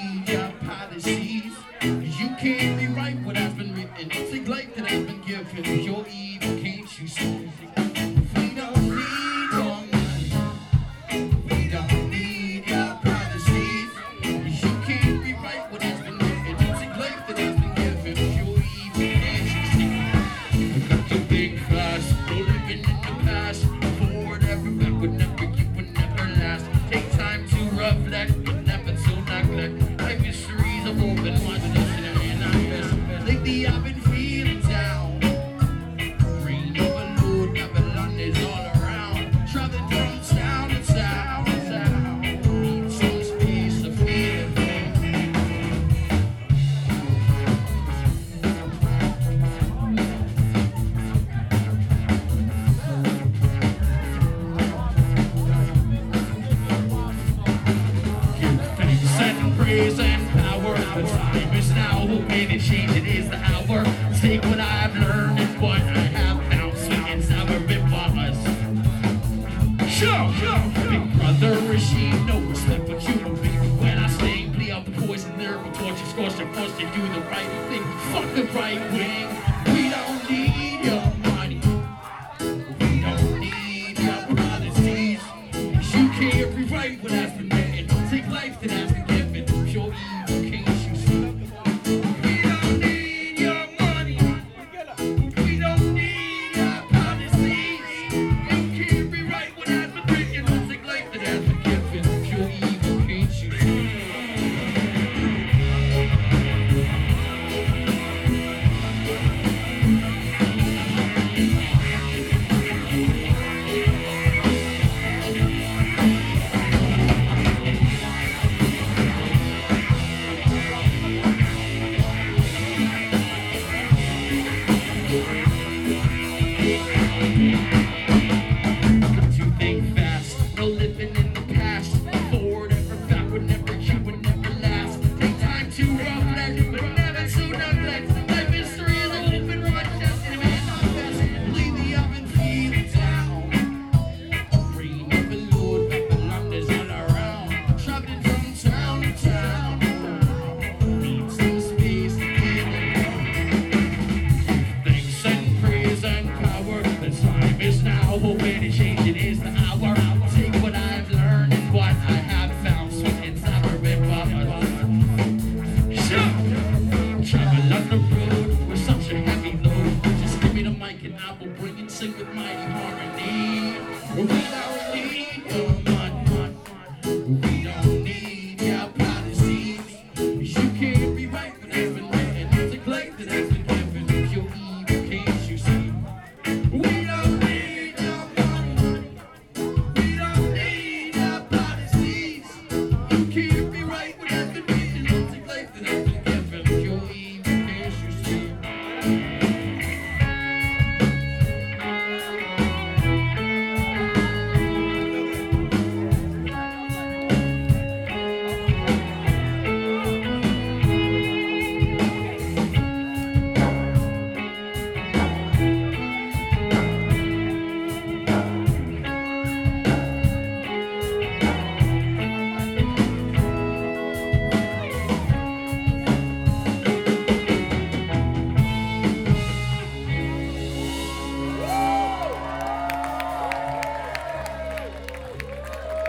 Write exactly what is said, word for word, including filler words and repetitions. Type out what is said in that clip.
need your policies. You can't rewrite what has been written. It's a life that has been given. You're evil, can't you see? We don't need your money. We don't need your policies. You can't rewrite what has been written. It's a life that has been given. You're evil, can't you see? Got your big class, no living in the past. Forward ever, backward never, you would never last. Take time to reflect, but never to neglect. Life mysteries of open minded and I guess. Lately I've been feeling down. Rain overload, Babylon is all around. Traveling from town to town to town. Need some space to feel it. Give thanks and praise and power. The time is now. Who made it change? It is the hour. Take what I've learned and what I have now. Swinging sour bit us. Show, show, big brother regime, no respect for human being. When I sting, plea out the poison, lyrical torture, scorch and force to do the right thing. Fuck the right wing.